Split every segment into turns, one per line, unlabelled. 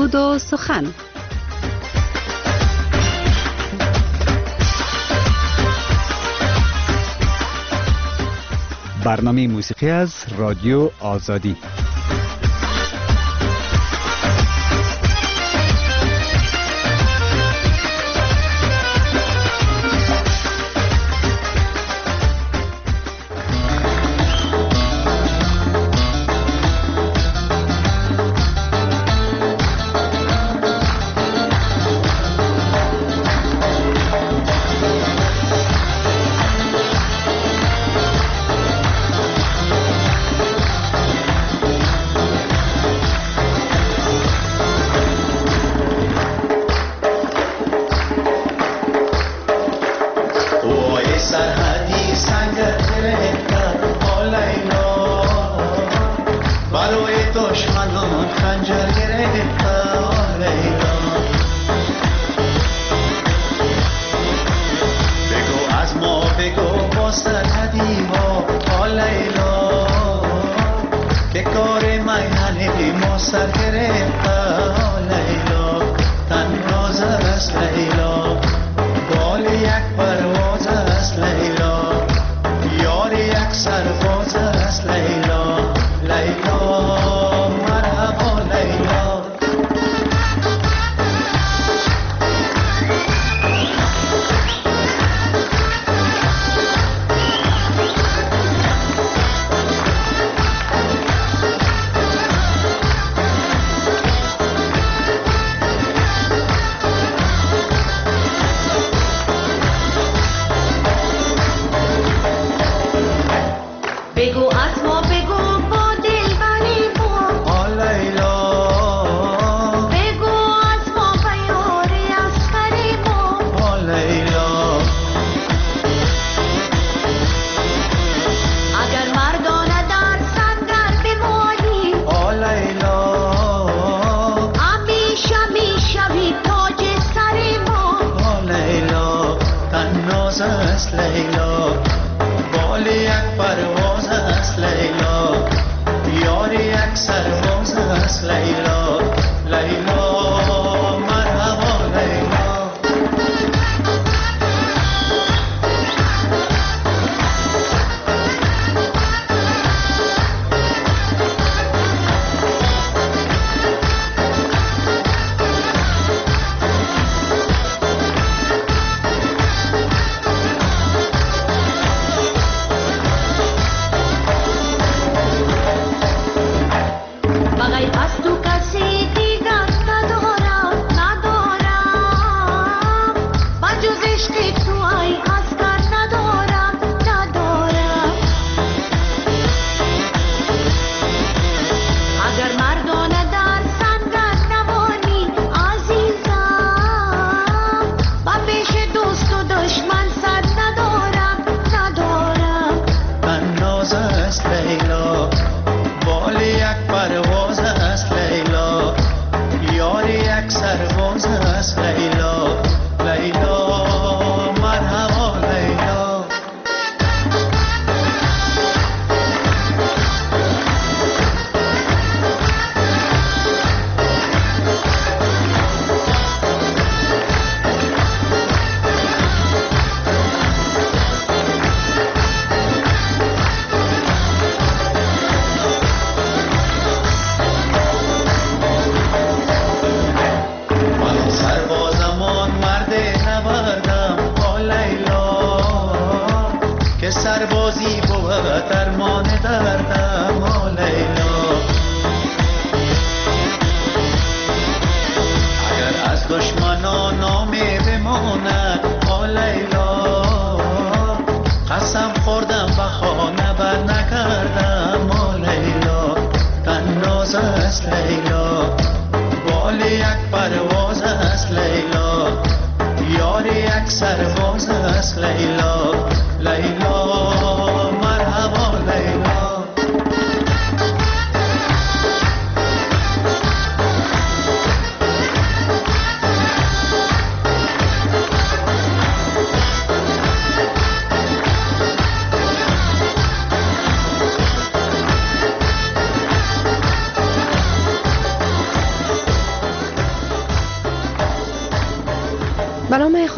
سود و سخن.
برنامه موسیقی از رادیو آزادی.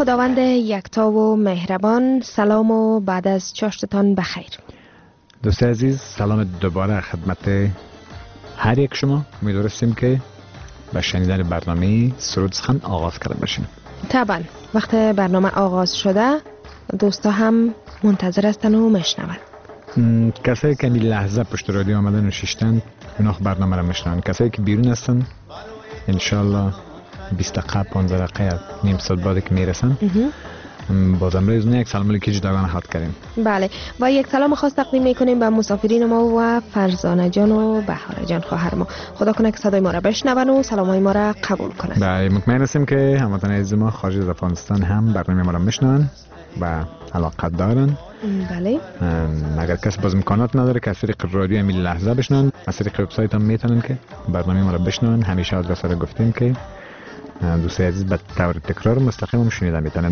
خداوند یکتا و مهربان، سلام و بعد از چاشتتان بخیر.
دوست عزیز، سلام دوباره خدمت هر یک شما. امیدواریم که به شنیدن برنامه سرود سخن آغاز کرده باشیم.
طبعا وقت برنامه آغاز شده دوستا هم منتظر هستن و میشنون.
کسایی که می لحظه پشت رادیو آمدن و ششتن اونا برنامه را میشنون. کسایی که بیرون هستن انشالله 20 دقیقه 15 دقیقه نیم ساعت بعد که میرسن باز امروز یک سلام علیکی جداگانه خط کردیم.
بله، و یک سلام خاص تقدیم میکنیم به مسافرین ما و فرزانه جان و بهاره جان خواهر ما. خدا کنه که صدای ما را بشنون و سلامای ما را قبول کنن.
بله، مطمئن هستیم که هموطنان عزیز ما خارج از افغانستان هم برنامه ما را میشنون و علاقه دارن.
بله،
اگر کسی باز امکانات نداره که از طریق رادیو همین لحظه بشنون، از طریق وبسایت هم میتونن که برنامه ما را بشنون. همیشه آدرس را گفتیم که دوست عزیز به طور تکرار مستقیم شنیدن میتونن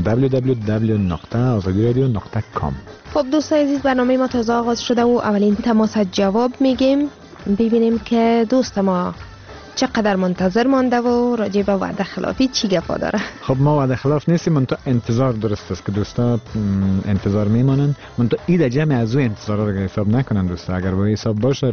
www.azadiradio.com.
خب دوست عزیز، برنامه ما تازه آغاز شده و اولین تماس جواب میگیم. ببینیم که دوست ما چقدر منتظر مانده و راجع به وعده خلافی چی گفا داره.
خب ما وعده خلاف نیستیم، من تو انتظار درست است که دوستا انتظار میمانن. من تو ایده جمع از او انتظار را حساب نکنن دوستا. اگر با حساب باشه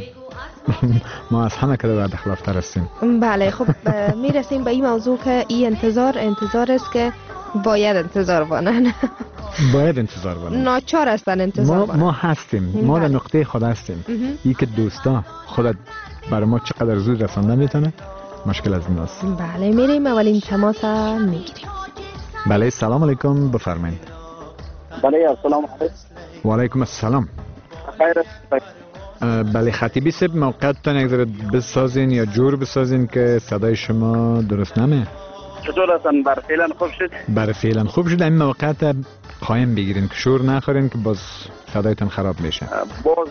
ما از همه کده وعده خلاف تر هستیم.
بله، خب میرسیم به این موضوع که این انتظار است که باید انتظار بانن.
باید انتظار بانن،
ناچار هستن انتظار بانن.
ما هستیم، ما در نقطه خود هستیم. این که دوستا خودت برای ما چقدر زود رسانده میتونه مشکل از این است.
بله، میریم اولین تماس میگیریم.
بله، سلام علیکم، بفرمایید.
بله، سلام علیکم.
و علیکم السلام.
خیر.
بله خطیبی صاحب، موقعتان یک ذره بسازین یا جور بسازین که صدای شما درست نمه.
چطور هستن؟ بر فعلا خوب شد؟
بر فعلا خوب شد. این موقعت قایم بگیرین که شور نخورین که باز صدایتان خراب میشه.
باز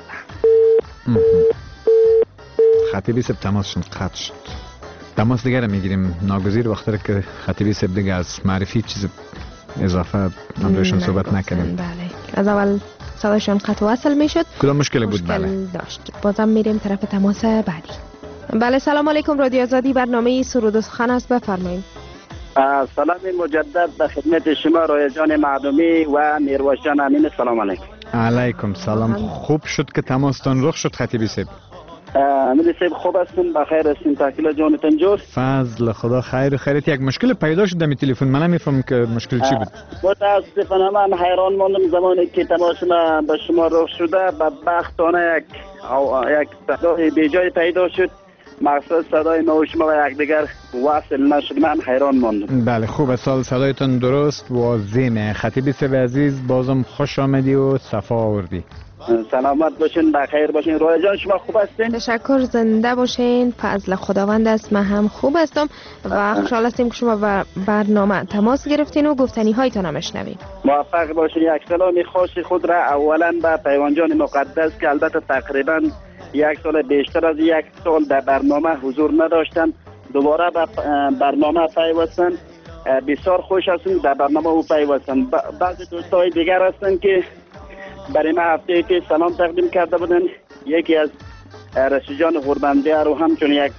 خطیبی صاحب تماسشون قطع شد. تماس دیگر میگیریم. ناگزیر وقتی که خطیبی صاحب دیگه از معرفی چیز اضافه امروزشون صحبت نکنیم.
بله، از اول صدایشان قطع و وصل میشد.
کدام مشکلی بود؟ بله
داشت. بازم میریم طرف تماس بعدی. بله، سلام علیکم. رادیو آزادی، برنامه سرود و سخن است، بفرمایید.
سلام مجدد به خدمت شما رایجان معدومی و میروش جان امین. سلام علیکم.
علیکم سلام. خوب شد که تماستان رخ شد خطیبی صاحب.
امین صاحب خوب هستین؟ بخیر هستین؟ تاکیل جانتان جور؟
فضل خدا خیر و خیریت. یک مشکل پیدا شد در تلفن، من نمیفهم که مشکل چی بود.
متاسفانه من حیران ماندم زمانی که تماس ما به شما رخ شده. بدبختانه یک صدای بیجای پیدا شد، مقصد صدای ما و شما و یکدیگر وصل نشد. من حیران ماندم.
بله خوب، سال صدایتان درست واضحه. خطیبی صاحب عزیز، بازم خوش آمدی و صفا آوردی.
سلامت باشین، بخیر باشین. رویا جان شما خوب هستین؟
تشکر، زنده باشین. فضل خداوند است، من هم خوب هستم و خوشحال هستیم که شما برنامه تماس گرفتین و گفتنی هایتان هم شنویم.
موفق باشین. یک سلام خاص خود را اولا به پیوانجان مقدس که البته تقریبا یک سال بیشتر از یک سال در برنامه حضور نداشتن، دوباره به برنامه پیوستن. بسیار خوش هستیم در برنامه او پیوستن. بعضی دوستای دیگر هستن که برای ما هفته پیش سلام تقدیم کرده بودن. یکی از رشید جان غربندیار و همچون یک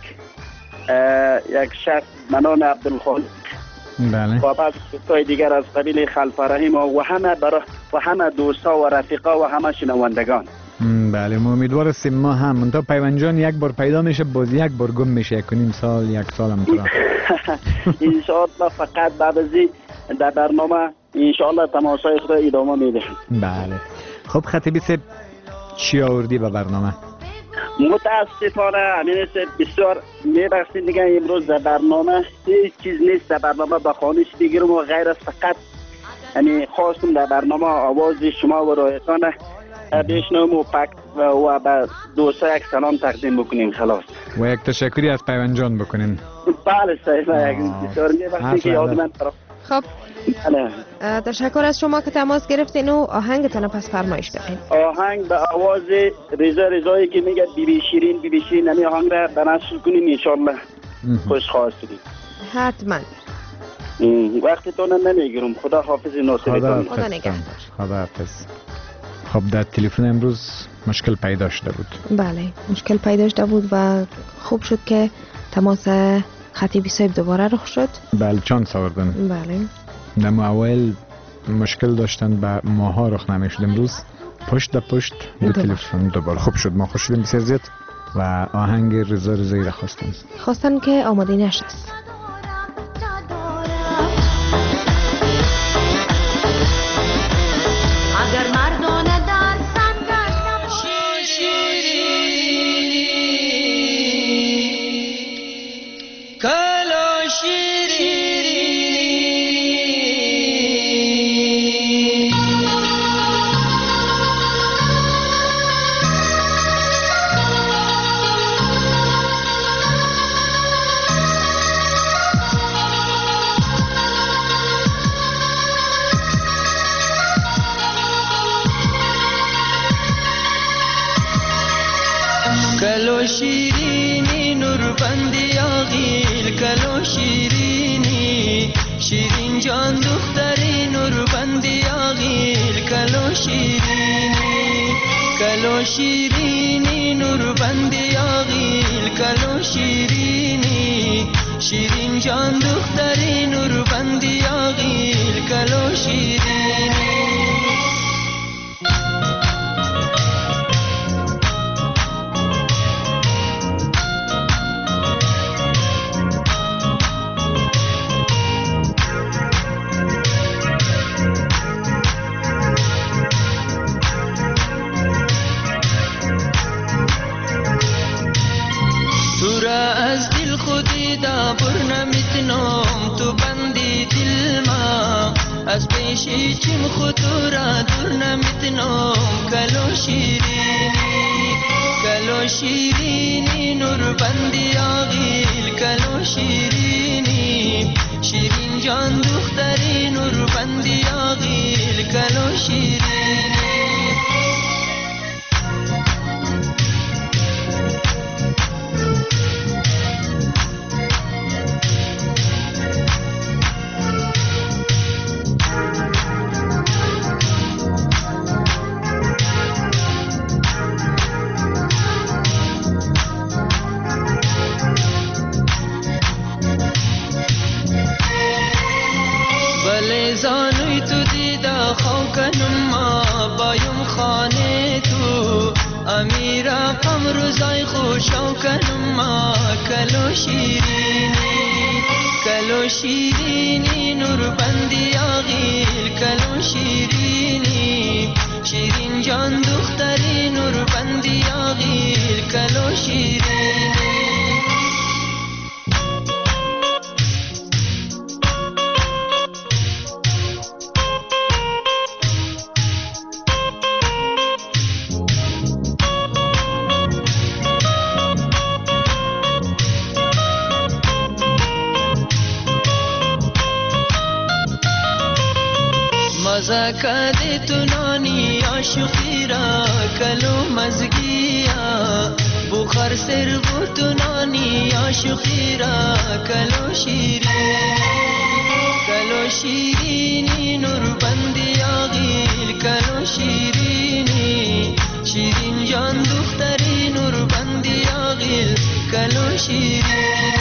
شخص منان عبدالخالق.
بله.
و بعض دوستای دیگر از قبیل خلف رحیم و همه دوستا و رفیقا و همه شنوندگان.
بله، ما امیدوار هستیم. ما هم منتها پیوانجان یک بار پیدا میشه باز یک بار گم میشه. کنیم سال یک سال هم تو
انشاءالله فقط بعد از این در برنامه انشاءالله تماشای خود ادامه میده.
بله. خب خطیبی صاحب چی آوردی به برنامه؟
متاسفانه امین صاحب بسیار میبخشید دیگه امروز در برنامه هیچ چیز نیست. در برنامه به خانش بگیرم و غیر از فقط خواستم در برنامه آواز شما و رایتان بشنوم و به دوستا یک سلام تقدیم بکنیم خلاص.
و یک تشکری از پیوانجان بکنین.
بله صحیح. بسیار میبخشید که یاد من طرف.
خب تشکر از شما که تماس گرفتین و آهنگتان پس فرمایش بکنین.
آهنگ به آواز رضایی که میگه بی بی شیرین نمی آهنگ را بنشر کنیم انشالله. خوش خواستید.
حتما.
وقتتون نمیگیرم. خدا حافظ ناصرتان.
خدا نگهدار.
خدا حافظ. خب در تلفن امروز مشکل پیدا شده بود.
بله، مشکل پیدا شده بود و خوب شد که تماس خطیبی صاحب دوباره رخ شد.
بله، چانس آوردن.
بله.
در اول مشکل داشتن با ماها رخ نمیشد. امروز پشت در پشت دو تلفن دوباره خوب شد. ما خوش شدیم بسیار زیاد و آهنگ رضا رضایی را خواستن
که آماده نشست.
کلو شیرینی نوربندی آغیل، کلو شیرینی شیرین جان دختری نوربندی آغیل، کلو شیرینی کلو شیرینی نوربندی آغیل، کلو شیرینی شیرین جان دختری نوربندی آغیل، کلو شیرینی از دل خودی دا بر نمیتنم، تو بندی دل ما از پیشی چیم خودو را دور نمیتنم، کلو شیرینی کلو شیرینی نور بندی آغیل، کلو شیرینی شیرین جان دختری نور بندی آغیل، کلو شیرینی زانوی تو دیده خوکنم ما بایم خانه تو، امیرا پم روزای خوشو کنم ما، کلو شیرینی کلو شیرینی نور بندی آغیل، کلو شیرینی شیرین جان دختری نور بندی آغیل، کلو شیرینی مزه کده تو نانی عاشقی را، کلو مزگیا بخار سرگو تو نانی عاشقی را، کلو شیرینی نور بندی آغیل، کلو شیرینی شیرین جان دختری نور بندی آغیل، کلو شیرینی.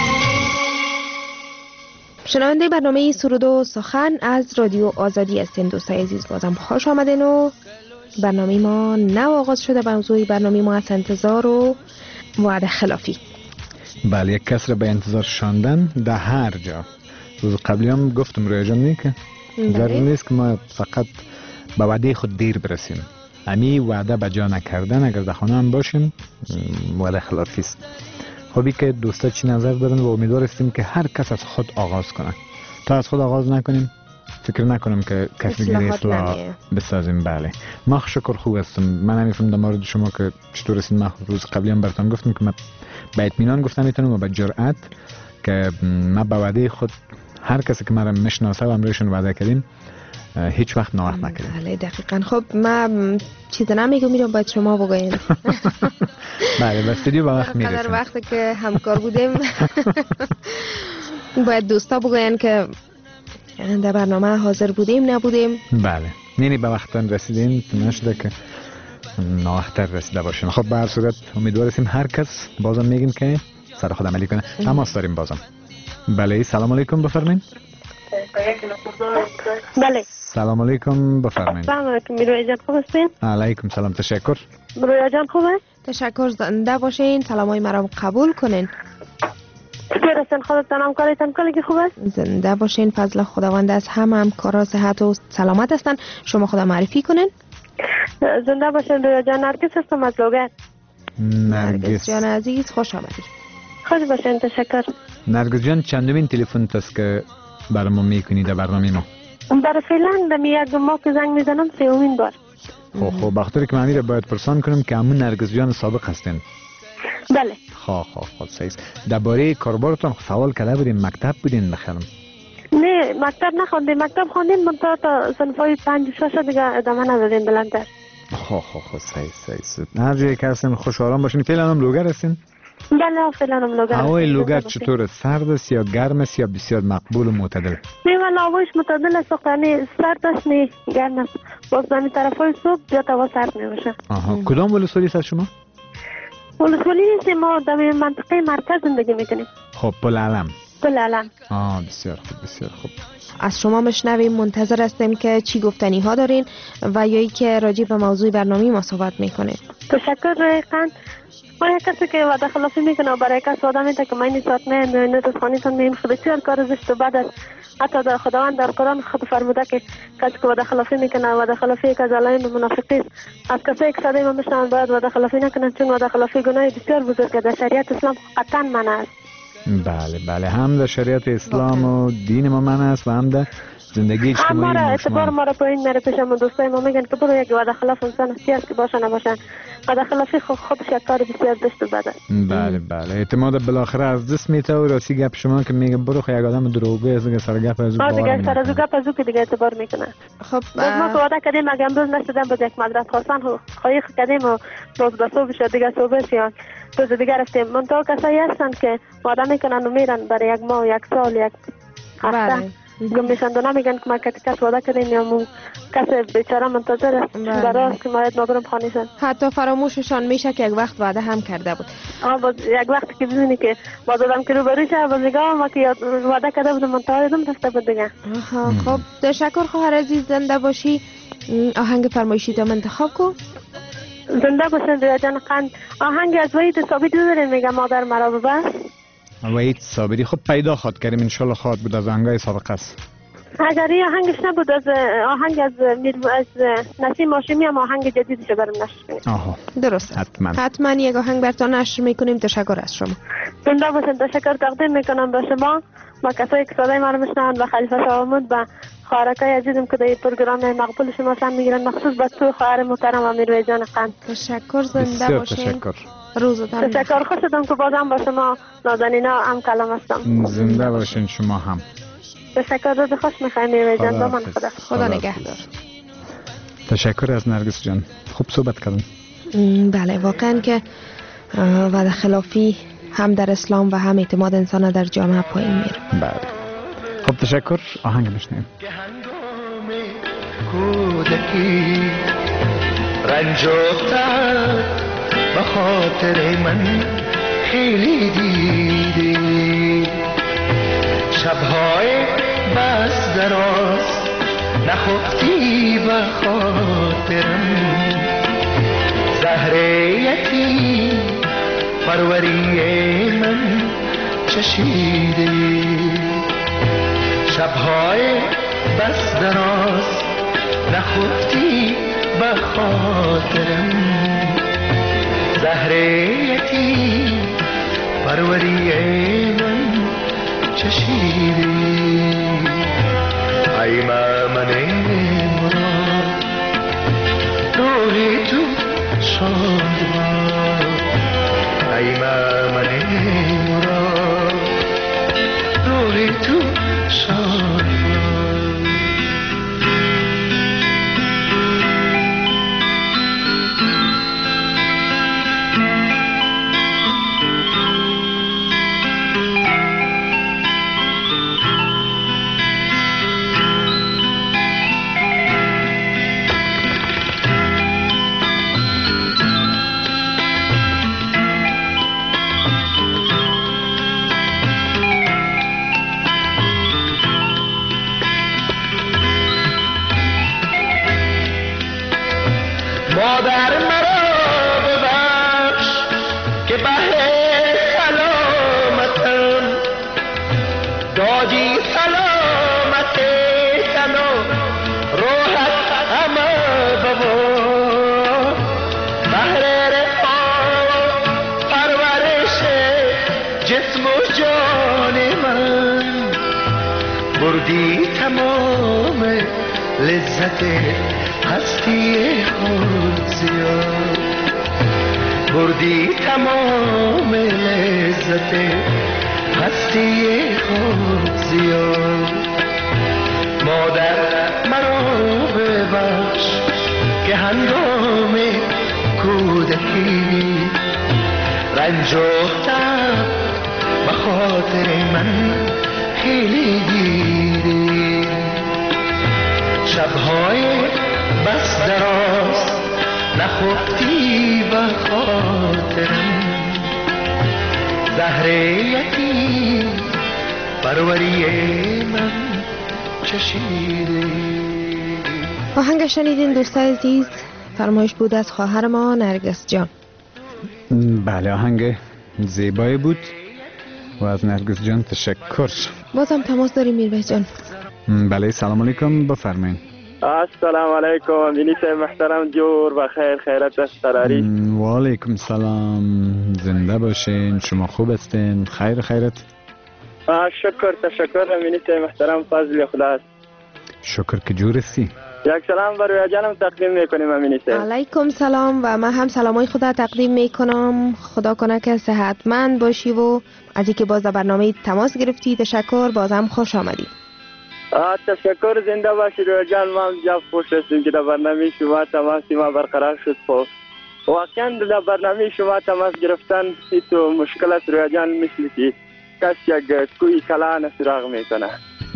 شنونده برنامه سرود و سخن از رادیو آزادی هستین. دوستای عزیز بازم خوش آمدین و برنامه ما نو آغاز شده. موضوع برنامه ما از انتظار و وعده خلافی.
بله، یک کس را به انتظار شاندن در هر جا. روز قبلی هم گفتم روی جان که ضرور نیست که ما فقط به وعده خود دیر برسیم. امی وعده به جا نکردن اگر در خانه هم باشیم وعده خلافی است. خبی که دوستا چی نظر دارن و امیدوار هستیم که هر کس از خود آغاز کنه. تا از خود آغاز نکنیم فکر نکنم که کسی دیگه اصلاح بسازیم. بله، ما شکر خوب هستم. من نمیفهم در مورد شما که چطور هستین. من روز قبلی هم براتون گفتم که من به اطمینان گفتم میتونم و به جرأت که من به وعده خود هر کسی که مرا میشناسه و امروزشون وعده کردیم هیچ وقت ناوقت نکردیم.
بله دقیقاً. خب من چیز نمیگم، میرم باید شما بگوین.
بله، بس دیگه با وقت میرسیم.
در وقتی که همکار بودیم باید دوستا بگوین که در برنامه حاضر بودیم نبودیم.
بله، نه به وقت رسیدیم، نشده که ناوقت رسیده باشیم. خب به هر صورت امیدوار هستیم هر کس بازم میگیم که سر خود عملی کنه. تماس داریم بازم. بله، سلام علیکم، بفرمایید.
بله.
سلام علیکم، بفرمایید.
سلام علیکم میروی جان، خوب هستین؟
علیکم سلام، تشکر.
رویا جان خوبه؟
تشکر، زنده باشین. سلامای مرا قبول کنین.
چطور هستین؟ خودتان همکاریتان کلی خوب است؟
زنده باشین. فضل خداوند از همه همکارا صحت و سلامت هستن. شما خدا معرفی کنین.
زنده باشین. رویا جان، نرگس هستم از لوگر.
نرگس جان عزیز، خوش آمدید.
خوش باشین، تشکر.
نرگس جان، چندمین تلفن است که برای ما میکنید در برنامه ما؟
برای فعلا دم یک ماه که زنگ میزنم سومین بار.
خب بخاطر که من باید پرسان کنم که همون نرگس جان سابق هستین.
بله.
خب صحیح. درباره کاربارتون سوال کرده بودین، مکتب بودین بخیرم؟
نه مکتب نخوندیم، مکتب خوندیم منتها تا صنفای 5 و 6 دیگه ادامه ندادیم بلندتر.
خب صحیح. هر جایی که هستین خوش آرام باشین. فعلا هم لوگر هستین؟
بله فعلا هم لوگر.
هوای لوگر چطور است؟ سرد است یا گرم است یا بسیار مقبول و معتدل؟
نه والا هوایش معتدل است، یعنی سرد است نه گرم است. باز در طرفای صبح زیاد هوا سرد میشه.
کدام ولسوالی است شما؟
ولسوالی نیست، ما در منطقه مرکز زندگی میکنیم.
خب پل علم. بسیار خوب.
از شما مشنویم، منتظر هستیم که چی گفتنی ها دارین و یا ای که راجع به موضوع برنامه ما صحبت میکنید.
تشکر رایقان. ما یک کسی که وعده خلافی میکنه و برای کس وعده میده که من این ساعت نه از خانیتان میم خود چیار کار زشت و بعد است. حتی در خداوند در قرآن خود فرموده که کسی که وعده خلافی میکنه وعده خلافی یک از علائم منافقی است. از کسایی که صدای ما میشنوند باید وعده خلافی نکنند، چون وعده خلافی گناه بسیار بزرگ است. در شریعت اسلام قطعا منع است.
بله هم در شریعت اسلام و دین ما منع است و هم در زندگی اجتماعی ما.
اعتبار ما را پایین میره. پیشم دوستای ما میگن که برو یک وعده خلاف انسان هستی است که باشه نباشن. وعده خلافی خودش یک کار بسیار زشت و بد است.
بله اعتماد بالاخره از دست میته و راستی گپ شما که میگه برو خو یک آدم دروغگو است که سر گپ از او
دیگه سر از گپ از او که دیگه اعتبار میکنه.
خب
ما که وعده کردیم اگه امروز نشدم باز یک مدرسه خواستن خواهی کردیم و باز به صبح شد دیگه صبح سیان روز دیگه رفتیم. منتها کسایی هستن که وعده میکنن و میرن برای یک ماه یک سال یک هفته گمیشن دونا میگن که ما کس وعده کردیم یا مو کس بیچاره منتظر است برای که باید ما برم خانهشان.
حتی فراموششان میشه که یک وقت وعده هم کرده بود.
باز یک وقتی که بزنی که باز آدم که روبروی شه باز میگه ما که وعده کرده بودم منتها یادم رفته بود دیگه.
خب تشکر خواهر عزیز، زنده باشی. آهنگ فرمایشی تا انتخاب کو.
زنده باشین ریا جان. آهنگ از وحید ثابتی دارین میگه مادر مرا ببر.
وحید ثابتی خب پیدا خواد کردیم انشالله خواد بود از آهنگای سابقه است.
اگر این آهنگش نبود از آهنگ از نسیم هاشمی هم آهنگ جدیدش برام نشر کنیم.
درست. حتما یک آهنگ براتون نشر میکنیم. تشکر از شما.
زنده باشین. تشکر تقدیم میکنم به شما و کسایی که صدای ما رو میشنوند و خلیفه شاهمود و خواهرکای عزیزم که در پروگرام مقبول شما هم میگیرن، مخصوص به تو خواهر محترم امیروی جان قند.
تشکر. زنده باشین.
تشکر.
روزتان
تشکر. خوش شدم که بازم با شما نازنینا هم کلام هستم.
زنده باشین شما هم.
تشکر. روز خوش میخوایم میروی جان. با من
خدا نگهدار.
تشکر از نرگس جان، خوب صحبت کردن.
بله واقعا که وعده خلافی هم در اسلام و هم اعتماد انسان در جامعه پایین میره.
بله خب تشکر. آهنگ بشنویم.
کودکی رنج و درد به خاطر من خیلی دیدی، شبهای بس دراز نخفتی به خاطرم، زهر یتیم پروری من چشیدی، شبهای بس دراز نخفتی به خاطرم، زهر یتیم پروری من چشیدی. ای من مراد روحی تو شاد باد، ای من مراد روحی تو شاد باد. مادر مرا ببخش که به سلامتم دادی سلامت تن و روحت همه ببار بهر رفاه پرورش جسم و جان من بردی تمام لذت هستی خود زیاد بردی تمام لذت هستی خود زیاد مادر مرا ببخش که هنگام کودکی رنج و تب به خاطر من خیلی دیدی شبهای بس دراز نخفتی به خاطرم زهر یتیم پروری من چشیدی.
آهنگ شنیدین دوستای عزیز، فرمایش بود از خواهر ما نرگس جان.
بله آهنگ زیبایی بود و از نرگس جان تشکر.
بازم تماس داریم میربه جان.
بله سلام علیکم بفرمایید.
السلام علیکم امینی صاحب محترم جور و خیرت است قراری.
و علیکم سلام زنده باشین شما خوب هستین خیرت.
شکر تشکر امینی صاحب محترم فضل خدا است.
شکر که جور هستی.
یک سلام برای جانم تقدیم میکنیم امینی صاحب.
علیکم سلام و من هم سلامای خدا تقدیم میکنم. خدا کنه که صحتمند باشی و از اینکه باز در برنامه تماس گرفتی تشکر. بازم خوش آمدی.
تشکر زنده باشی رویا جان. ما جا خوش هستیم که در برنامه شما تماسی ما برقرار شد. واقعا در برنامه شما تماس گرفتن تو مشکل است رویا جان، مثل که کس یک کوی کلان سراغ میکنه.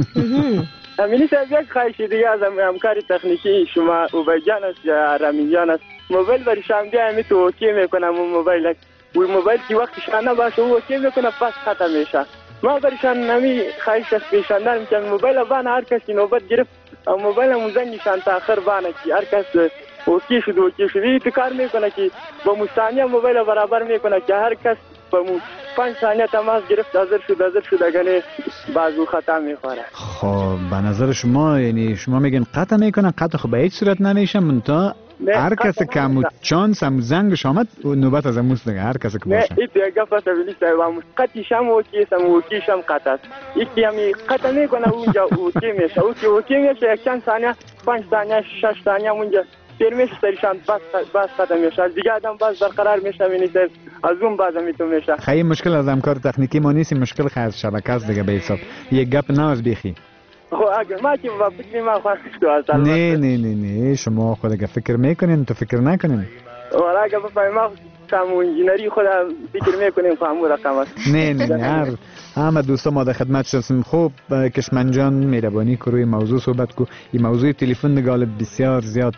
امینی صاحب یک خواهش دیگه از همکار تکنیکی شما عبید جان است یا رامین جان است، موبایل برشان بیایم تو اوکی میکنم. اون موبایل که وقتش نباشه او اوکی میکنه پس ختم میشه. ما برشان نمی خواهش است پیشاندن میکنم موبایل بانه هر کسی نوبت گرفت موبایل مون زنگشان تاخر بانه که هر کس اوکی شد این کار میکنه که با مستانیه موبایل برابر میکنه که هر کس با 5 ثانیه تماس گرفت حاضر شد اگه بازو خطا میخوره.
خب به نظر شما یعنی شما میگن قطع میکنن؟ قطع خب به هیچ صورت نمیشه منتها هر کسی که همون چانس همون زنگش آمد نوبت از همون دیگه هر کسی که باشه.
نه این دیگه فقط ولی صاحب قطعش هم اوکیش هم قطع است. یکی همی قطع میکنه اونجا اوکی میشه. اوکی میشه یک چند ثانیه 5 ثانیه 6 ثانیه اونجا تیر میشه سریشان بس ختم میشه. دیگه آدم باز برقرار میشه میشه از اون باز میتون میشه.
خیلی مشکل از همکار تکنیکی ما نیست، مشکل خیلی شبکه است دیگه به حساب. یک گپ ناز بیخی.
خب اگر ما که با فکر ما خواهد تو
نه شما خود اگه فکر میکنین تو فکر نکنین.
والا اگه بفهمیم ما سامو انجینری خودم فکر میکنیم فهمو رقم است.
نه همه دوستا ما در خدمت هستیم. خوب کشمن جان مهربانی کو روی موضوع صحبت کو. این موضوع تلفن نگال بسیار زیاد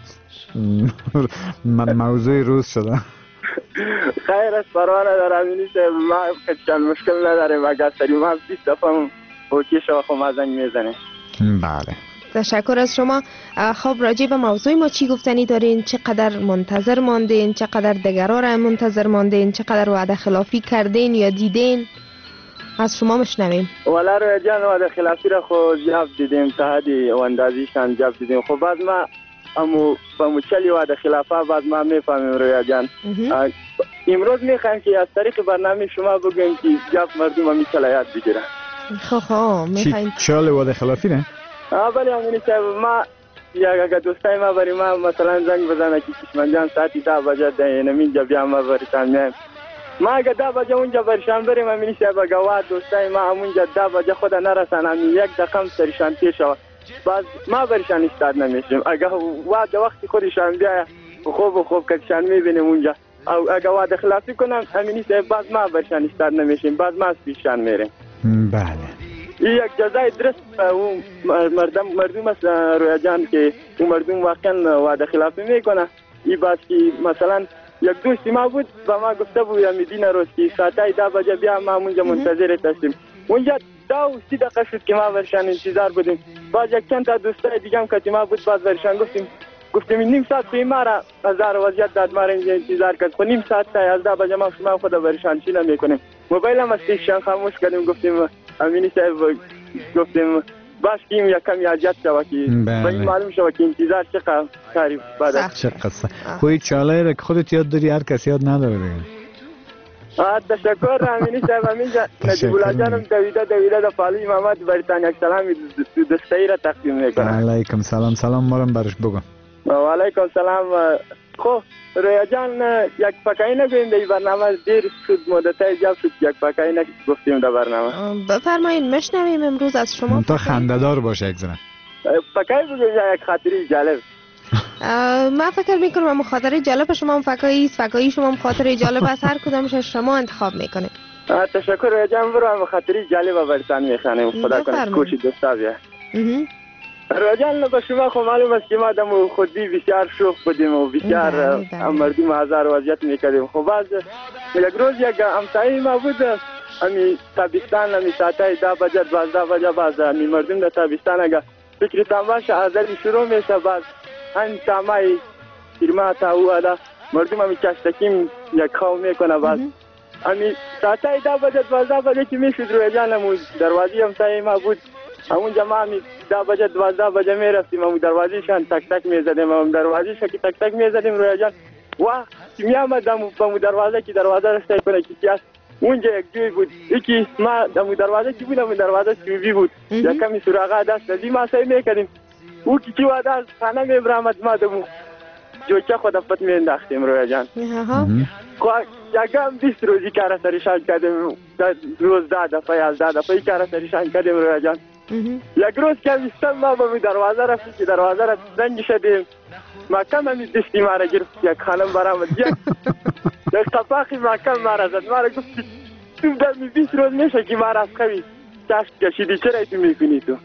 موضوع روز شده.
خیر است پروانه دارم اینی که ما کچان مشکل نداریم اگر سری ما 20 دفعه اوکی شو خب ما زنگ میزنه.
بله
تشکر از شما. خب راجع به موضوع ما چی گفتنی دارین؟ چقدر منتظر ماندین؟ چقدر دیگرها را منتظر ماندین؟ چقدر وعده خلافی کردین یا دیدین؟ از شما مشنویم.
والا روی جان وعده خلافی را خود جواب دیدیم تا حدی و اندازیشان جواب دیدیم. خب بعد ما با چلی وعده خلافه بعد ما میفهمیم روی جان. امروز میخوایم که از طریق برنامه شما بگویم که جواب مردم همی چلا یاد بگیرن.
خب میخوایم
چال وعده خلافی نه؟
بله امینی صاحب ما اگر دوستای ما برای ما مثلا زنگ بزنه که کشمن جان ساعتی 10 بجه ده نمینجا بیا ما برشان میایم. ما اگر 10 بجه اونجا برشان بریم امینی صاحب اگر واد دوستای ما همونجا 10 بجه خود نرسن یک دقیقه سرشان پیش شود باز ما برشان استاد نمیشیم. اگر واد وقتی خودشان بیا خوب کشان میبینیم اونجا اگر واد خلافی کنم امینی صاحب باز ما برشان استاد نمیشیم باز ما پیشان میریم.
بله
یک جزای درست اون مردم است رویا جان که اون مردم واقعا وعده خلافی میکنه. این باز که مثلا یک دوستی ما بود و ما گفته بود میدین روز که ساعتای 10 بجه بیا ما اونجا منتظرت هستیم. اونجا 2 دقیقه شد که ما ورشان انتظار بودیم. باز یک چند تا دوستای دیگه هم که ما بود باز ورشان گفتیم
گفتیم نیم ساعت خوی ما را هزار وضعیت داد، ما را اینجا انتظار کرد. خب نیم ساعت تا 11 بجه ما شما خود پریشانچی نمیکنیم. موبایل هم استیشن خاموش کردیم، گفتیم امینی صاحب گفتیم باش کیم یا کمی اجازت شود که معلوم شود که انتظار چه کاری بعد
چه قصه. خوی چاله را که خودت یاد داری هر کسی یاد نداره دیگه.
تشکر امینی صاحب. همینجا نجیب الله جانم دویده در پالوی محمد برتان یک سلامی دستایی را تقدیم میکنم.
علیکم سلام. سلام مارم برش بگو.
و علیکم سلام. خب رویا جان یک پکایی نگویم در برنامه، دیر شد مدت جاب شد یک پکایی نگفتیم در برنامه.
بفرمایید مشنویم امروز از شما.
تا خنده‌دار باشه یک زنه.
پکایی بگویم یک خاطری جالب.
من فکر میکنم هم خاطره جالب شما هم فکایی است، فکایی شما هم خاطره جالب است، هر کدامش شما انتخاب میکنه.
تشکر رویا جان. برو هم خاطری جالب برتان میخوانیم. خدا کنه کوشش دستا بیا. رویا جان به شما خب معلوم است که ما دم خودی بسیار شوخ بودیم و بسیار مردم هزار وضعیت میکردیم. خب باز یک روز یک همسایه ما بود، امی تابستان امی ساعتای 10 بجه 12 بجه باز امی مردم در تابستان اگه فکر تماش ازلی شروع میشه، باز ان سامای فرما تا اولا مردم امی کشتکیم یک خواو میکنه. باز امی ساعتای 10 بجه 12 بجه که میشد رویا جان امو دروازی همسایه ما بود، همون جماعه 10 بجه 12 بجه میرفتیم، همون دروازیشان تک تک میزدیم، همون دروازیشان که تک تک میزدیم رویا جان واه که میامد همون دروازه که دروازه رسته کنه که است اونجا یک جوی بود، یکی ما همون دروازه که بود، همون دروازه چوبی بود، یک کمی سراغه دست دادیم ما سعی میکردیم او که چی واده از خانه میبرامد ما دمو جوچه خود افت مینداختیم رویا جان. یکم 20 روزی کار سریشان کردیم، روز 10 دفعه 11 دفعه کار سریشان کردیم رویا جان. یک روز که میستم ما به دروازه رفتیم که دروازه را زنگ شدیم، ما کم همی دستی ما را گرفت، یک خانم برآمد یک قفاقی ما کم ما را زد، ما را گفت تو در 20 روز میشه که ما را از خوی چشم کشیدی، چرا تو میکنی تو؟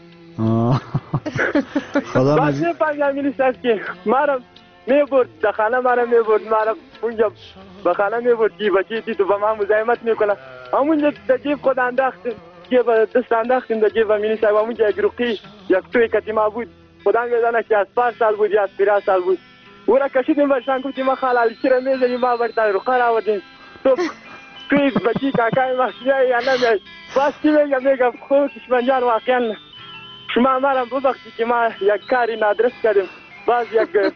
باز نفهمیدم که ما را میبرد در خانه، ما را میبرد، ما را اونجا به خانه میبرد که بچه تی تو به ما مزاحمت میکنه. همونجا در جیب خود انداختیم، جیب دست انداختیم در جیب امینی صاحب، همونجا یک رقی یک توی کتیما بود، خدا میدانه که از 5 سال بود یا از 13 سال بود، او را کشیدیم برشان گفتیم ما خالالی چرا میزنیم، ما برتای رقا را آوردیم تو توی بچی کاکای ما میای یا نمیای. باز چی میگم خود کشمن جان واقعا شما ما را ببخشید که ما یک کاری نادرست کردیم. باز یک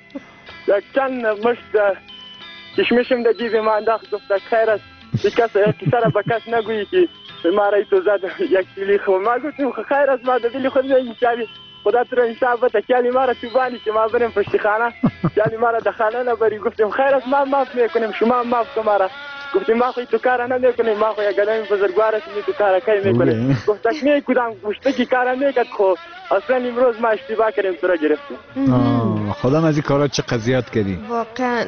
چند مشت کشمشم در جیب ما انداخت، گفت خیر است کسی را به کس نگویی که ما را تو زد یک کلی. خب ما گفتیم خیر است ما در دلی خود میگیم خدا تو را انصاف بده، کلی ما را تو بانی که ما بریم پشت خانه، کلی ما را در خانه نبری. گفتیم خیر است ما معاف میکنیم، شما معاف کن ما را. گفتیم ما خوی تو کار نمیکنیم، ما خوی گلیم بزرگوار هستیم تو کار کی میکنیم. گفت تک کدام گوشتکی کار میکرد، خب اصلا امروز ما اشتباه کردیم تو را گرفتیم.
خودم از این کارا چه قضیات کردی
واقعا.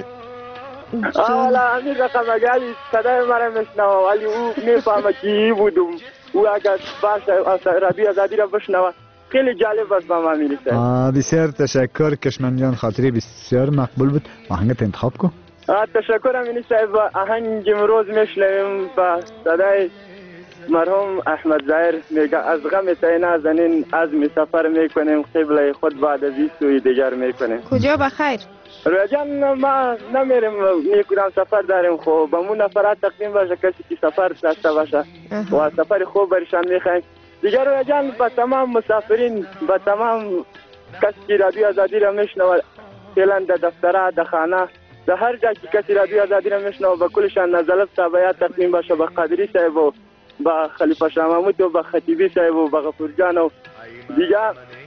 حالا امیر رقم اگلی صدای مرا میشنوه ولی او میفهمه که بودم، او اگر باشه رادیو آزادی را بشنوه خیلی جالب است با ما میرسه.
بسیار تشکر کشمن جان، خاطری بسیار مقبول بود. آهنگت انتخاب کن.
تشکر امینی صاحب. آهنگ امروز میشنویم با صدای مرحوم احمد ظاهر، میگه از غم تای نازنین عزم سفر میکنیم، قبله خود بعد از این سوی دیگر میکنیم.
کجا بخیر؟
رویا جان ما نمیریم نیکودام سفر داریم، خب به مون نفرات تقدیم باشه کسی که سفر داشته باشه و سفر خوب برشان میخوایم. دیگر رویا جان با تمام مسافرین، با تمام کسی که رادیو آزادی را میشنوه فعلا در دفتره، در خانه، در هر جا که کسی رادیو آزادی را میشنوه به کلشان نزلت تابعیت تقدیم باشه به قادری صاحب و با خلیفه شاه محمود و با خطیبی صاحب و با غفور جان و دیگر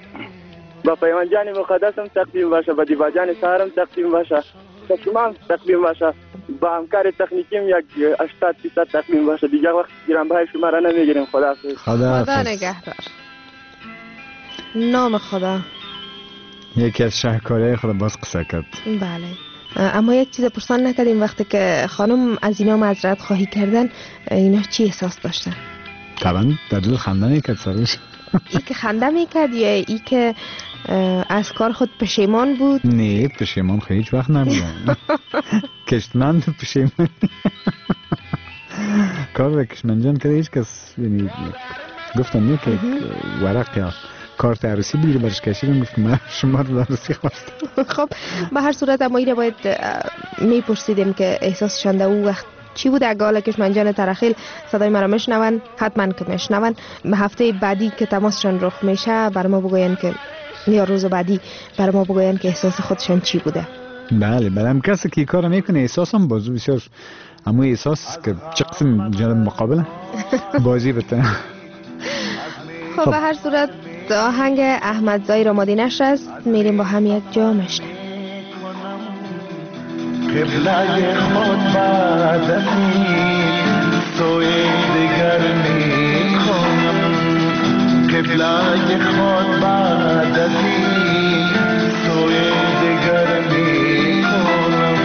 با پیمان جان مقدس هم تقدیم باشه، با دیبا جان سهر هم تقدیم باشه، با شما هم تقدیم باشه، با همکار تکنیکیم یک 80% تقدیم باشه. دیگر وقت گرانبهای شما را نمیگیریم.
خدا نگهدار. نام خدا.
یکی از شاهکارهای خود باز قصه کرد.
بله، اما یک چیز پرسان نکردیم وقتی که خانم از اینا معذرت خواهی کردن اینا چی احساس داشتن؟
طبعا در دل خنده میکرد سرش.
ای که خنده میکرد یا ای که از کار خود پشیمان بود؟
نه پشیمان خیلی هیچ وقت نبودم. کشمن پشیمان کار را کشمن جان کرده هیچ کس، یعنی گفتم نه که ورق یا کارت عروسی دیگه برش کشیدم، گفت من شما رو عروسی خواستم.
خب به هر صورت اما اینه باید میپرسیدیم که احساسشان در اون وقت چی بود. اگه حالا کشمنجان ترخیل صدای مرا میشنون، حتما که میشنون، به هفته بعدی که تماسشان رخ میشه بر ما بگوین که، یا روز بعدی بر ما بگوین که احساس خودشان چی بوده.
بله بله، هم کسی که کار میکنه احساس هم بازو بسیار اما احساس که چه قسم جانب مقابل بازی بته.
خب به هر صورت آهنگ احمد زایی را آماده نشست، میریم با هم یک جا مشنویم.
قبله خود بعد از این سوی دیگر میکنم، قبله خود بعد از این سوی دیگر میکنم.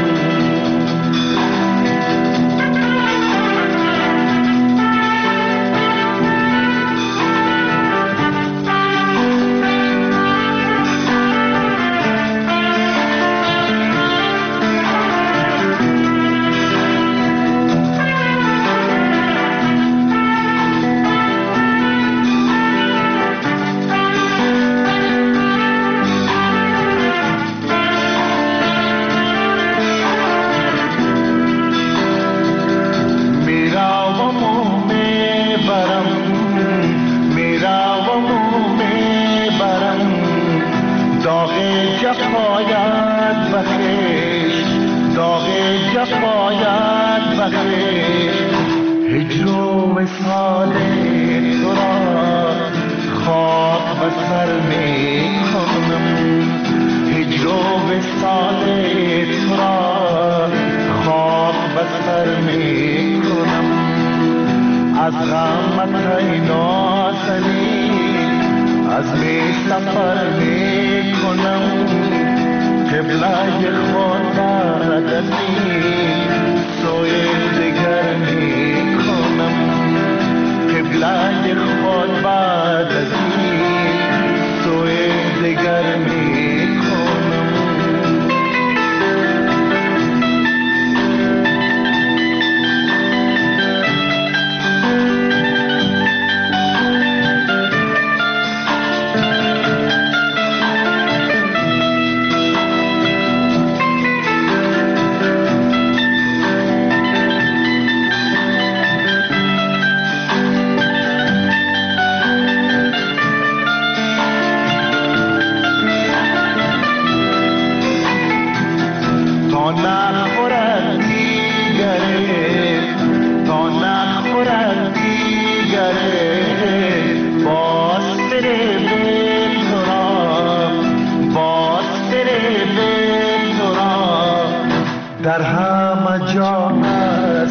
در همه جا از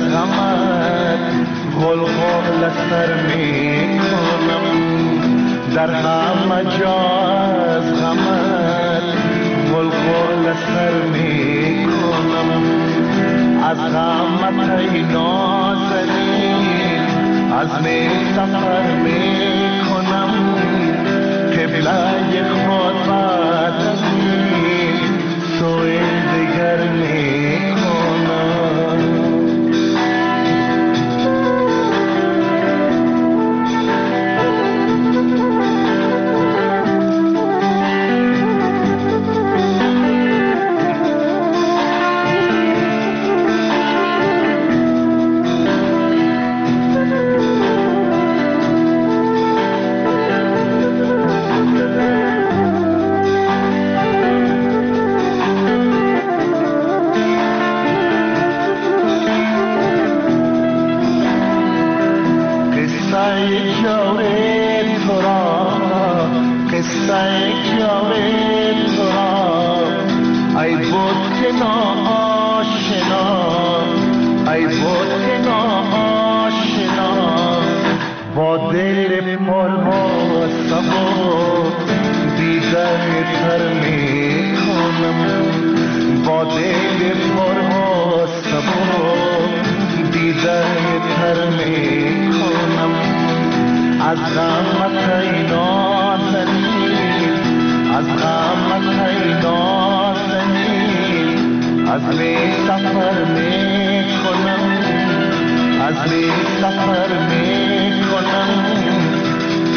غمت غلغل سر می کنم، در همه جا از غمت غلغل سر می کنم. از غمت ای نازنین عزم سفر می کنم، قبله خود بعد از این سوی دیگر می کنم.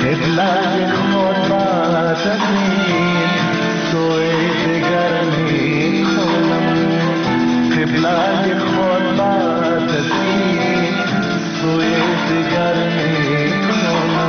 قبله خود بعد از این سوی دگر می کنم قبله خود بعد از این سوی دگر می کنم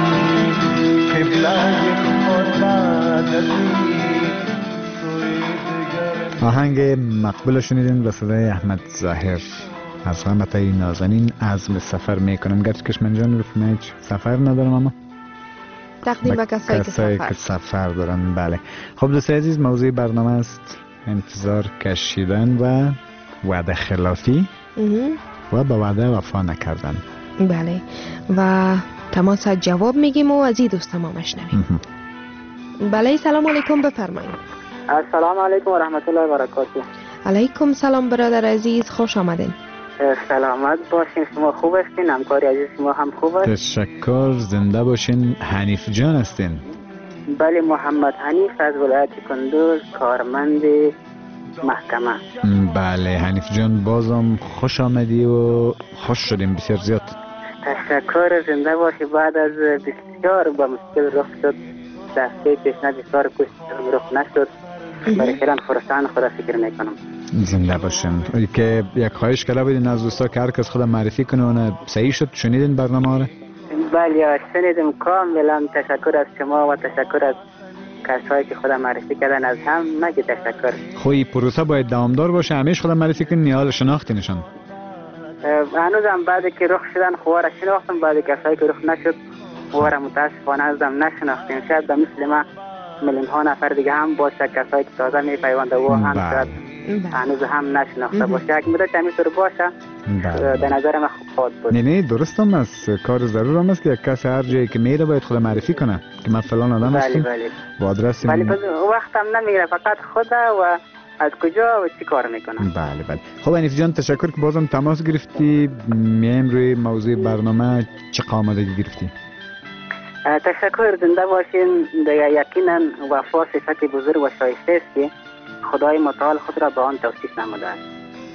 قبله خود بعد از این سوی دگر.
آهنگ مقبول شنیدین به صدای احمد ظاهر از غمتای نازنین. عزم سفر میکنم گرچه کشمن جان رفت من هیچ سفر ندارم اما
تقدیم به کسایی که سفر
دارن. بله خب دوستای عزیز، موضوع برنامه است انتظار کشیدن و وعده خلافی و به وعده وفا نکردن.
بله و تماس جواب میگیم و از این دوست ما مشنویم. بله سلام علیکم، بفرمایید.
السلام علیکم و رحمت الله و برکاته.
علیکم سلام برادر عزیز، خوش آمدین.
سلامت باشین، شما خوب هستین؟ همکاری عزیز شما هم خوب است؟
تشکر، زنده باشین. حنیف جان هستین؟
بله محمد حنیف از ولایت کندوز، کارمند محکمه.
بله حنیف جان بازم خوش آمدی و خوش شدیم بسیار زیاد.
تشکر، زنده باشی. بعد از بسیار با مشکل رخ شد، دسته پیشنهاد بسیار کوشش رخ نشد، برای خیلی فرصان خدا فکر میکنم.
زنده باشین. که یک خواهش کرده بودین از دوستا که هر کس خودم معرفی کنه و صحیح شد. شنیدین برنامه رو؟
بله شنیدم کاملا. تشکر از شما و تشکر از کسایی که خودم معرفی کردن، از هم مگه تشکر.
خوی پروسه باید دوامدار باشه، همیشه خودم معرفی کنین یا حال شناختینشان؟
هنوزم بعد که رخ شدن خواره شناختم، بعد کسایی که رخ نشد خواره متاسفانه ازم نشناختیم. شاید به مثل ما میلیون ها نفر دیگه هم باشه کسایی که تازه میپیونده و هم شاید هنوز هم نشناخته باشه. یک مدت همینطور باشه به نظر من خوب بود.
نه درست هم است، کار ضرور هم است که یک کس هر جایی که میره باید خود معرفی کنه که من فلان آدم هستم و آدرس.
بله وقتم نمیگیره، فقط خدا و از کجا و چی کار میکنه.
بله خب حنیف جان تشکر که بازم تماس گرفتی. میایم روی موضوع برنامه. چه آمادگی گرفتی؟
تشکر، زنده باشین. دیگه یقینا وفا صفت بزرگ و شایسته است که خدای متعال خود را به آن توصیف نموده است.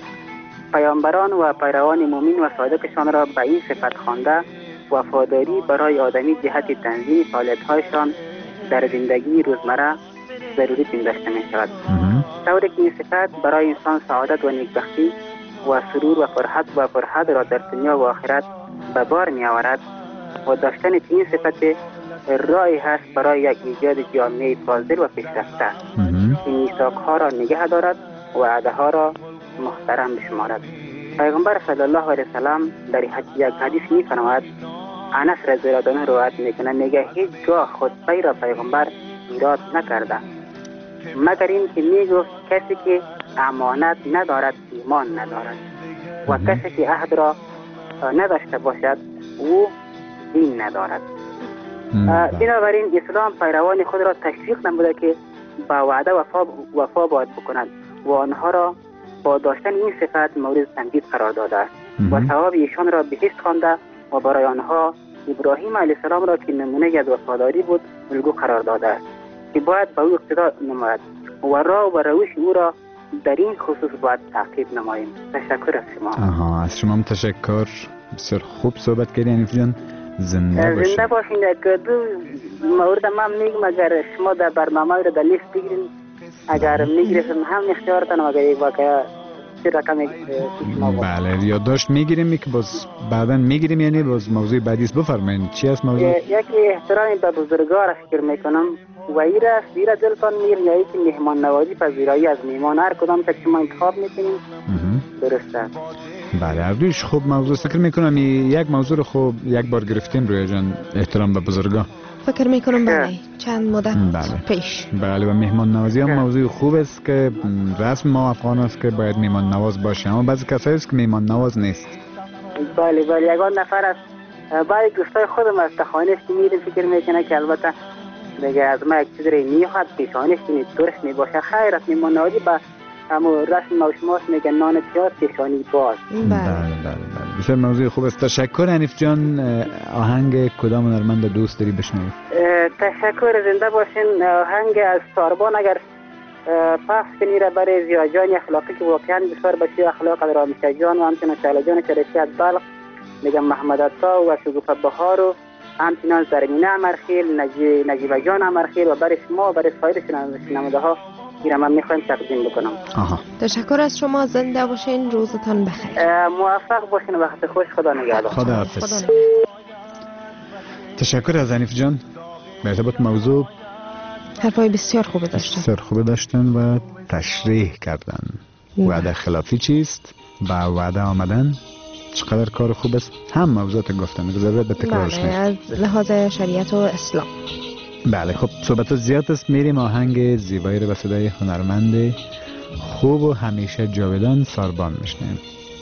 پیامبران و پیروان مومن و صادقشان را به این صفت خوانده وفاداری برای آدمی جهت تنظیم فعالیت‌هایشان در زندگی روزمره ضروری پنداشته می شود. طوری که این صفت برای انسان سعادت و نیکبختی و سرور و فرحت را در دنیا و آخرت به بار می آورد و داشتن این صفت راهی هست برای یک ایجاد جامعه فاضل و پیشرفته. این میثاق‌ها را نگه دارد و وعده‌ها را محترم بشمارد. پیغمبر صلی الله علیه و سلم در یک حدیث می‌فرماید، انس رضی الله عنه روایت می‌کنه، میگه هیچگاه خطبه را پیغمبر ایراد نکرده مگر این که میگفت کسی که امانت ندارد ایمان ندارد و کسی که عهد را نداشته باشد او دین ندارد. بنابراین اسلام پیروان خود را تشویق نموده که با وعده وفا باید بکنند و آنها را با داشتن این صفت مورد تمجید قرار داده است و ثواب ایشان را بهشت خوانده و برای آنها ابراهیم علیه السلام را که نمونه از وفاداری بود الگو قرار داده است که باید به او اقتدا نماید و راه و روش او را در این خصوص باید تعقیب نماییم. تشکر از شما.
از شما هم تشکر. بسیار خوب صحبت کردی حنیف جان. زنده
باشین. که دو مورد من میگم اگر شما در برنامه رو در لیست بگیرین، اگر میگیریم هم اختیارتان و اگر واقعا چه رقم شما بود.
بله یادداشت میگیریم که باز بعدا میگیریم، یعنی باز موضوع بعدیست بفرمایید. چی است موضوع؟
یکی احترام به بزرگا را فکر میکنم و ایره دلتان میگیرین یا یکی مهمان نوازی پذیرایی از میهمان، هر کدام که شما انتخاب میکنین درسته.
بله هر دویش خوب موضوع فکر میکنم. یک موضوع رو خوب یک بار گرفتیم روی جان، احترام به بزرگا.
فکر میکنم بله چند مدت پیش.
بله و مهمان نوازی هم موضوع خوب است که رسم ما افغان است که باید مهمان نواز باشه، اما بعضی کسایی است که مهمان نواز نیست.
بله یگان نفر است. بعضی دوستای خودم از تخانش که میریم فکر میکنه که البته دیگه از ما یک چیز رو میخواد پیشانش که درست میباشه. خیر است مهمان نوازی با اما رسم و شماست میگن نان پیاز پیشانی باز.
بله بسیار موضوع خوب است. تشکر حنیف جان. آهنگ کدام هنرمند دوست داری بشنوی؟
تشکر، زنده باشین. آهنگ از ساربان اگر پخش کنی را برای زیرا جان اخلاقی که واقعا بسیار بچه اخلاق در آمیشه جان و همچنان شعله جان شریفی از بلخ، میگم محمد عطا و شگوفه بهار و همچنان زرمینه امرخیل، نجیبه جان امرخیل و برای شما و برای سایر شنونده ها این من میخوایم تقدیم بکنم.
تشکر از شما، زنده باشین، روزتان بخیر.
موفق باشین، وقت خوش، خدا نگهدار.
خدا حافظ. تشکر از حنیف جان. به ارتباط موضوع
حرفای بسیار خوبه داشتن
و تشریح کردن وعده خلافی چیست، با وعده آمدن چقدر کار خوب است. هم موضوعات گفتن ضرورت به تکرارش نیست
از لحاظ شریعت و اسلام.
بله خب صحبت زیاد است، میریم آهنگ زیبایی رو به صدای هنرمند خوب و همیشه جاودان ساربان میشنیم.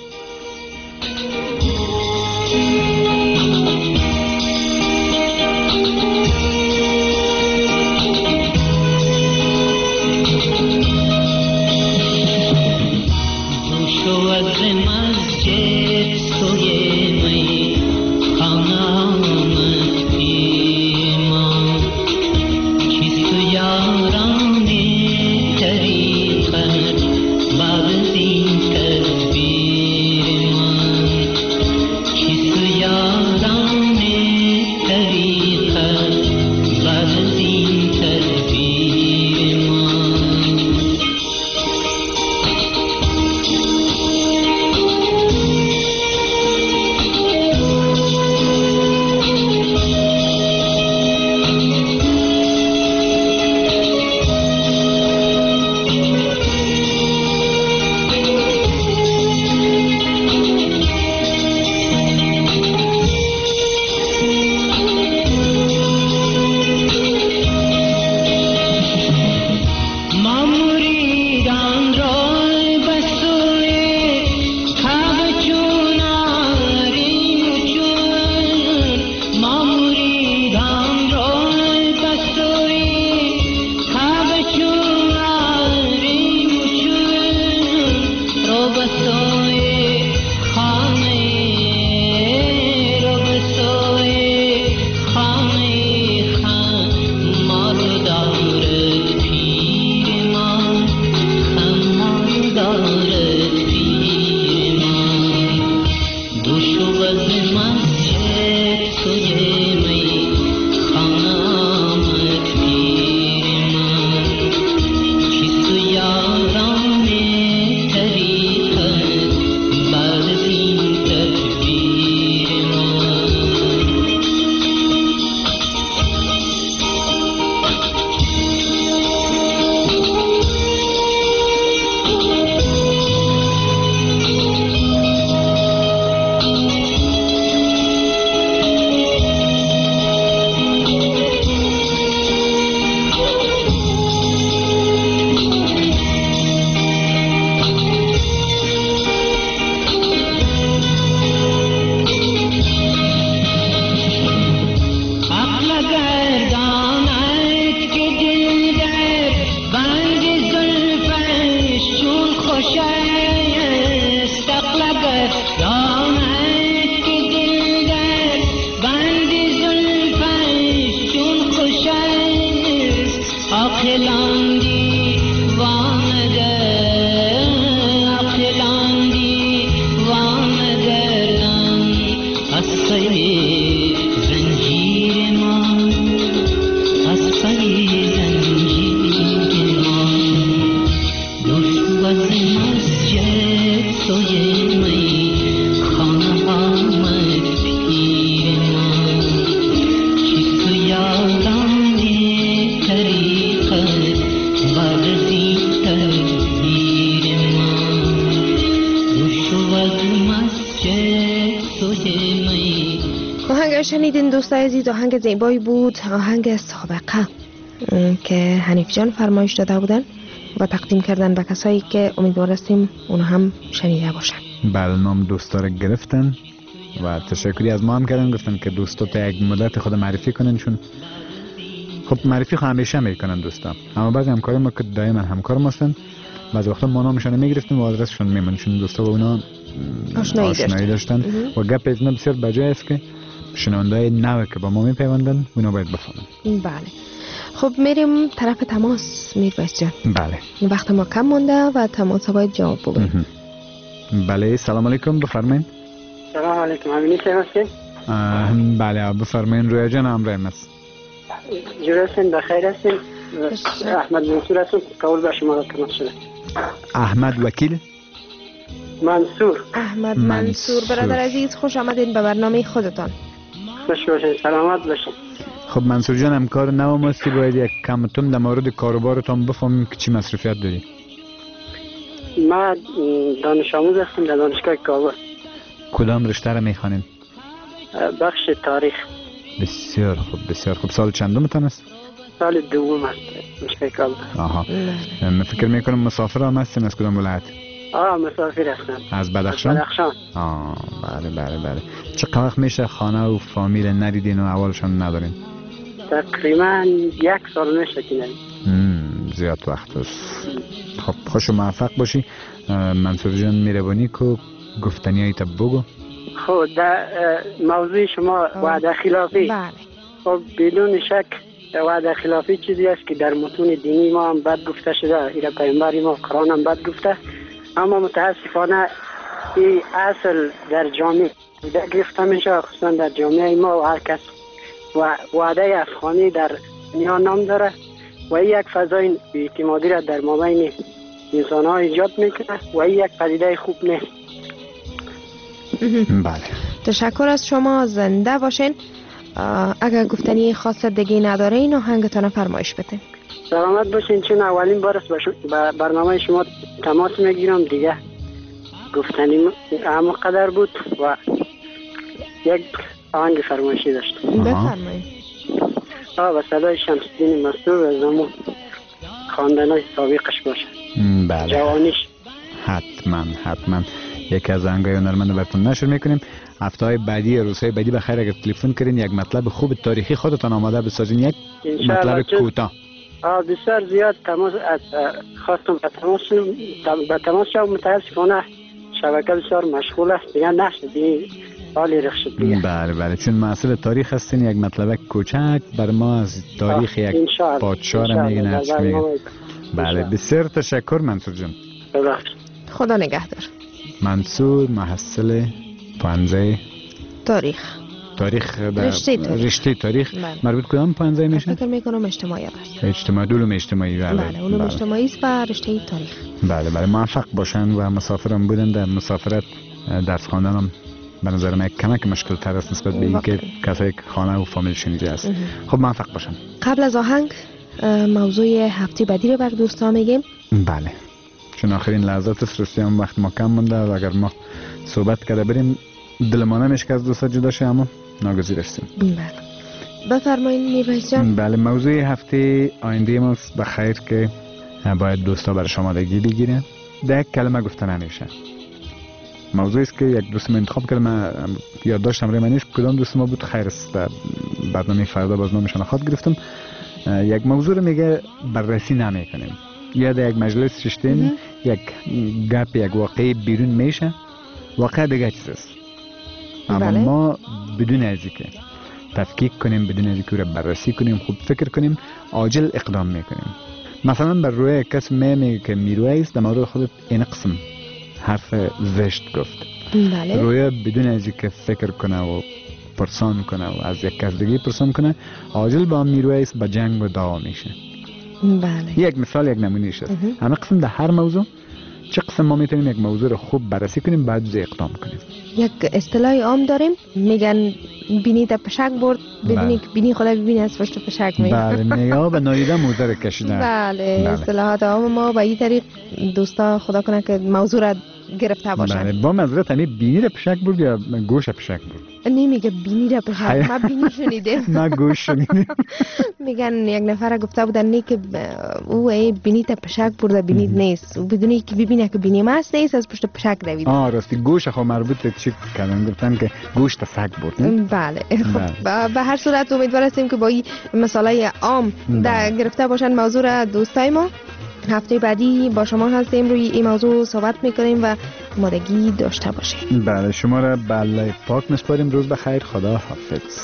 شنیدین دوستای عزیز، آهنگ زیبایی بود، آهنگ سابقه که حنیف جان فرمایش داده بودن و تقدیم کردن به کسایی که امیدوار هستیم اونها هم شنیده باشن.
بله، نام دوستا رو گرفتن و تشکری از ما هم کردن، گفتن که دوستا تا یک مدت خود معرفی کنن، چون خب معرفی خود همیشه میکنن دوستا، اما بعضی همکار ما که دائما همکار ما هستن بعضی وقتا ما نامشون میگرفتیم و آدرسشون میمون، چون دوستا با اونا آشنایی داشتن و گپ از اینا بسیار بجای است که شنونده‌های نو که با ما میپیوندن اونا باید بفهمن.
بله خب میریم طرف تماس. میربایس جان.
بله
وقت ما کم مونده و تماس باید جواب بگویم.
بله سلام علیکم، بفرمایید.
سلام علیکم، همینی که هستین؟
بله بفرمایین. رویا جان همراه است.
جور هستین؟ بخیر هستین؟ احمد منصور هستم. قول به شما را تماس شده.
احمد وکیل
منصور.
احمد منصور برادر عزیز، خوش آمدین به برنامه خودتان.
خوش باشین، سلامت باشین.
خب منصور جان، همکار نو ماستی، باید یک کمتون در مورد کاروبارتان بفهمیم که چی مصرفیت داری.
من دانش آموز هستم در دانشگاه کابل.
کدام رشته را میخوانین؟
بخش تاریخ.
بسیار خوب بسیار خوب. سال چندمتان است؟
سال دوم است دانشگاه کابل.
آها. من فکر میکنم مسافر هم هستین. از کدام ولایت؟
مسافر هستم.
از بدخشان؟
از بدخشان.
بله. چقدر وقت میشه خانه و فامیل ندیدین و اولشان ندارین؟
تقریبا 1 سال میشه که ندیدین.
زیاد وقت است. خب خوش و موفق باشی. منصور جان میربانی که گفتنی هایت بگو.
خب در موضوع شما وعده خلافی.
بله.
خب بدون شک وعده خلافی چیزی است که در متون دینی ما هم بد گفته شده. ایره پیامبر ما قرآن هم بد گفته. اما متاسفانه این اصل در جامعه گرفته میشه، خصوصا در جامعه ما و هر کس وعده افغانی در دنیا نام داره و این یک فضای اعتمادی را در مابین انسان ها ایجاد میکنه و این یک پدیده خوب نیست.
بله.
تشکر از شما، زنده باشین. اگر گفتنی خاص دیگه ندارین آهنگتان فرمایش بده.
سلامت باشین. چون اولین بار است به برنامه شما تماس میگیرم دیگه. گفتنی اما قدر بود و یک آهنگ فرمایشی داشت.
بفرمایید.
و صدای شمس‌الدین مستور از همون خواندنای سابقش باشه.
بله.
جوانیش.
حتما یکی از آهنگای هنرمند براتون نشر میکنیم. هفته‌های بعدی، روزهای بعدی بخیر اگر تلفن کردین یک مطلب خوب تاریخی خودتان آماده بسازین. یک مطلب کوتاه.
بسیار زیاد تماس خواستم به تماس شو. متاسفانه شبکه بسیار مشغول است دیگه نشد حالی رخ شد دیگه.
بله چون مسئله تاریخ هستین یک مطلب کوچک بر ما از تاریخ یک پادشاه را میگن. بله بسیار تشکر منصور جان.
خدا نگهدار.
منصور محصل پانزه
تاریخ رشته تاریخ.
مربوط کدام پانزه میشه؟
فکر میکنم اجتماعیات است.
علوم اجتماعی.
بله علوم اجتماعی است و رشته تاریخ.
بله موفق باشن و مسافرم بودن. در مسافرت درس خواندن هم به نظر من کمک مشکل تر است نسبت به اینکه کسایی که خانه و فامیل شنیده است. خب موفق باشن.
قبل از آهنگ موضوع هفته بعدی رو بر دوستان میگیم.
بله چون آخرین لحظات است، هم وقت ما کم مونده و اگر ما صحبت کرده بریم دل ما نمیشه که از دوستا جدا شه، اما ناگزیر هستیم.
بله بفرمایید میرواز جان.
بله موضوع هفته آینده ما بخیر که باید دوستا برای شمارگی بگیرن. ده کلمه گفته نمیشه. موضوعی است که یک دوست انتخاب کرد، من یادداشتم روی من نیست کدام دوست ما بود. خیر است در برنامه فردا باز نامشان خاط گرفتم. یک موضوع رو میگه بررسی نمیکنیم یا در یک مجلس ششتیم یک گپ یک واقعی بیرون میشه، واقع دیگه چیز است. اما ما بدون از اینکه تفکیک کنیم، بدون از اینکه رو بررسی کنیم، خوب فکر کنیم، عاجل اقدام میکنیم. مثلا بر روی کس میگه که میرویس در مورد خودت این قسم حرف زشت گفت.
بله.
روی بدون از اینکه فکر کنه و پرسان کنه و از یک کس دیگه پرسان کنه، عاجل با میرویس به جنگ و دعوا میشه.
بله.
یک مثال، یک نمونهش است. همه قسم در هر موضوع چه قسم ما میتونیم یک موضوع رو خوب بررسی کنیم بعد اقدام کنیم.
یک اصطلاح عام داریم میگن بینی تا پشک برد بدونی که بینی خدا ببینی از پشت پشک میگه.
بله نگاه به ناییده موزه کشیدن.
بله اصطلاحات عام ما به این طریق دوستا خدا کنه که موضوع را گرفته باشن.
بله با معذرت همین بینی را پشک برد یا گوش پشک برد؟
نمیگه بینی را پشک، ما بینی شنیدیم.
ما گوش شنیدیم.
میگن یک نفر گفته بودن نه که او ای بینی تا پشک برده بینید نیست، بدونی که ببینه که بینی ماست نیست از پشت پشک دوید.
راستی گوش خو مربوط به چی کردن؟ گفتن که گوش تا سگ برد.
بله خب به هر صورت امیدوار هستیم که با این مثالای عام در گرفته باشن موضوع را دوستای ما. هفته بعدی با شما هستیم روی این موضوع صحبت میکنیم و آمادگی داشته باشیم.
بله شما را به الله پاک میسپاریم. روز بخیر، خدا حافظ.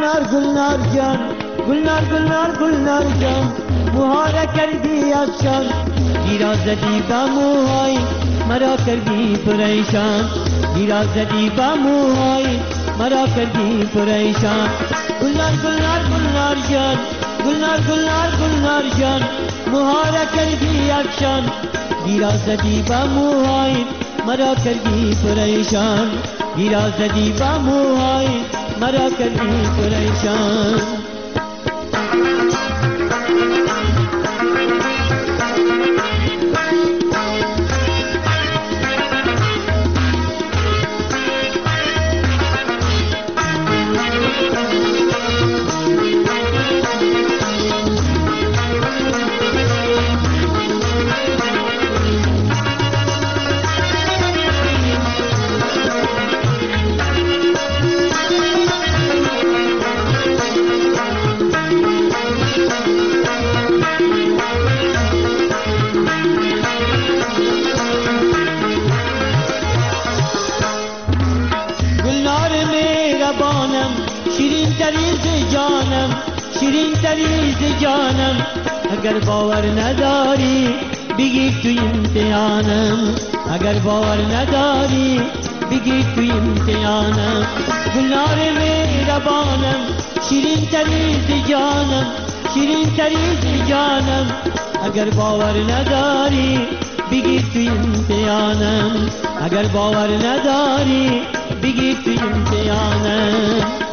گلنار جان گلنار جان موها کردی افشان گیرا زدی با موهای مرا کردی پریشان گیرا زدی با موهای مرا کردی پریشان گلنار جان گلنار جان موها کردی افشان گیرا زدی با موهای مرا کردی پریشان گیرا زدی با موهای مرا کردی پریشان شیرین تریز جانم اگر باور نداری بگیر تو امتحانم اگر باور نداری بگیر تو امتحانم گلنار مهربانم شیرین تریز جانم اگر باور نداری بگیر تو امتحانم اگر باور نداری بگیر تو امتحانم